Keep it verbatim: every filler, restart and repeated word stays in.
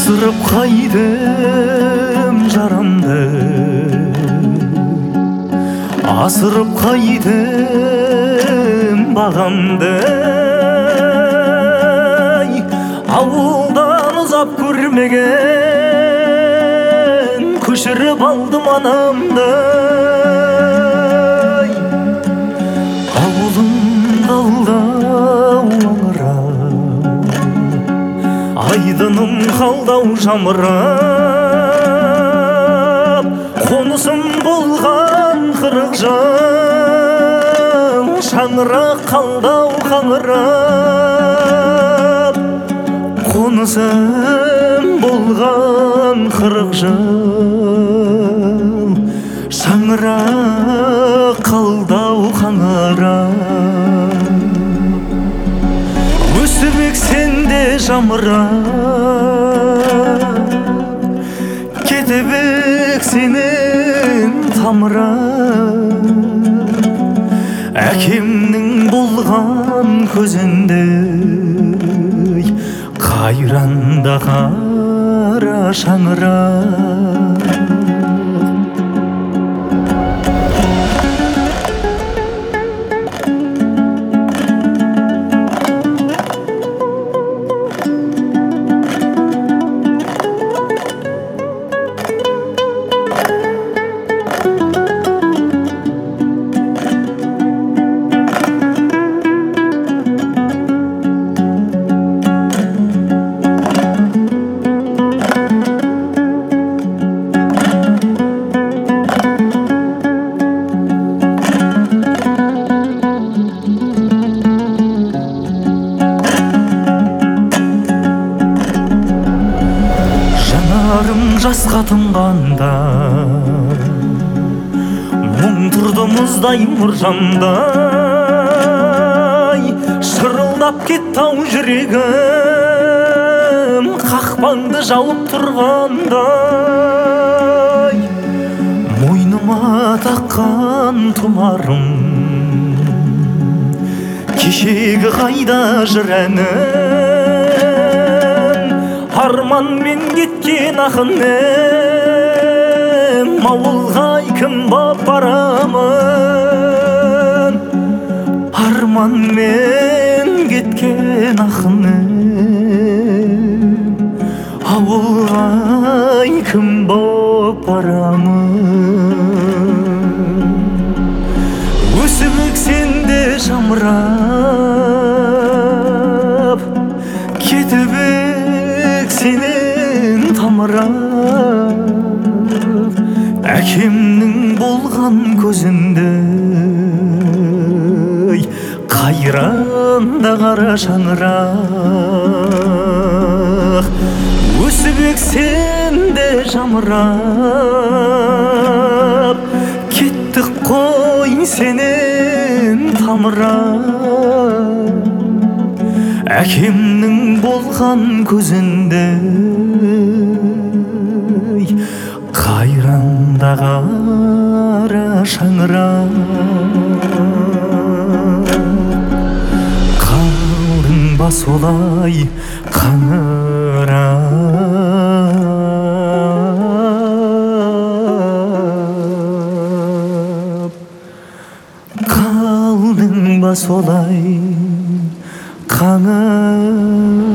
асырып қайдым жарамды, асырып қайдым бағамды. Ауылдан ұзап көрмеген, көшіріп алдым анамды. Ауылым қалдау аңырап, айдыным қалдау жамырап, қонысым болған қырық жыл, шаңырақ қалдау қаңырап. Қонысым болған қырық жыл, шаңырақ қалдау қаңырап. Өсіп ексен де жамырап, кетіп ексенен тамырап. Әкемнің болған көзіндей қайранда қара шаңырақ. Жасқа тұнғанда мұң тұрды мұздай мұржамдай, шырылдап кетті ау жүрегім қақпанды жауып тұрғандай. Мойныма таққан тұмарым кешегі қайда жүр әнім, арманмен кеткен ақыным, ауылға кім боп барамын. Арманмен кеткен ақыным, ауылға кім боп барамын. Өсіп өксен де жамырап, кетіп сенен тамырап. Әкемнің болған көзіндей қайранда қара шаңырақ. Өсіп өксен де жамырап, кеттік қой сенен тамырап. Әкемнің болған көзіндей қайранда қара шаңырақ. Қалдың ба солай қаңырап, қалдың ба солай қаңырап.